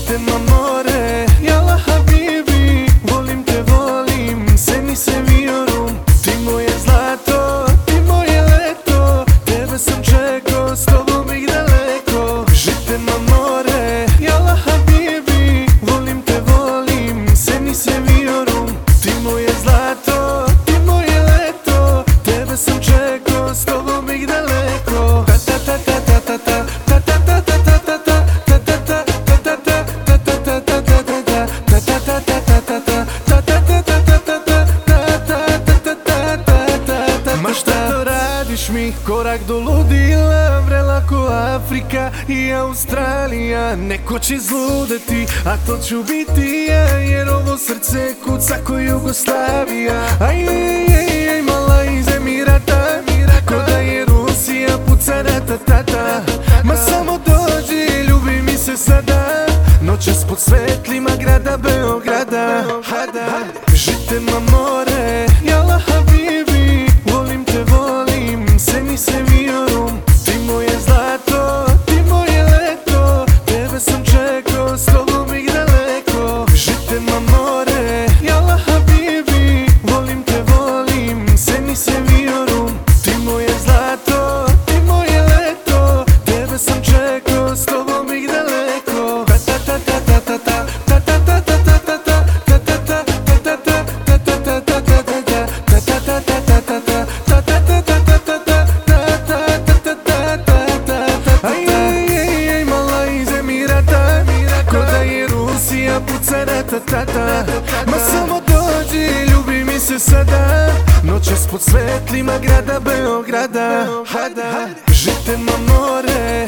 Žite ma more, jala habibi, volim te, volim, seni se viorum. Ti moje zlato, ti moje leto, tebe sam čekao, s tobom bih daleko. Žite ma more, jala habibi, volim te, volim, seni se viorum. Ti moje zlato, ti moje leto, tebe sam čekao, s tobom bih daleko. Ta ta ta ta ta ta ta ta ta ta ta ta ta. Ma šta to radiš mi, korak do ludila, vrela ko Afrika i Australija. Neko će zludeti, a to ću biti ja, jer ovo srce kuca ko Jugoslavija. Aj, mala iz Emirata, ko da je Rusija puca ratatata. Ma samo dođi, ljubi mi se sada, noćas pod svetlima grada Beograda. Žite ma more, jala habibi, volim te, volim, seni se viorum. Ti moje zlato, ti moje leto, tebe sam čekao, s tobom bih daleko. Žite ma more, jala habibi, volim te, volim, seni se viorum. Ti moje zlato, ti moje leto, tebe sam čekao, s tobom bih daleko. Ta ta ta ta ta ta ta ta ta ta ta ta ta. Puca ratatata. Ma samo dođi, ljubi mi se sada, noćas pod svetlima grada Beograda. Žite ma more,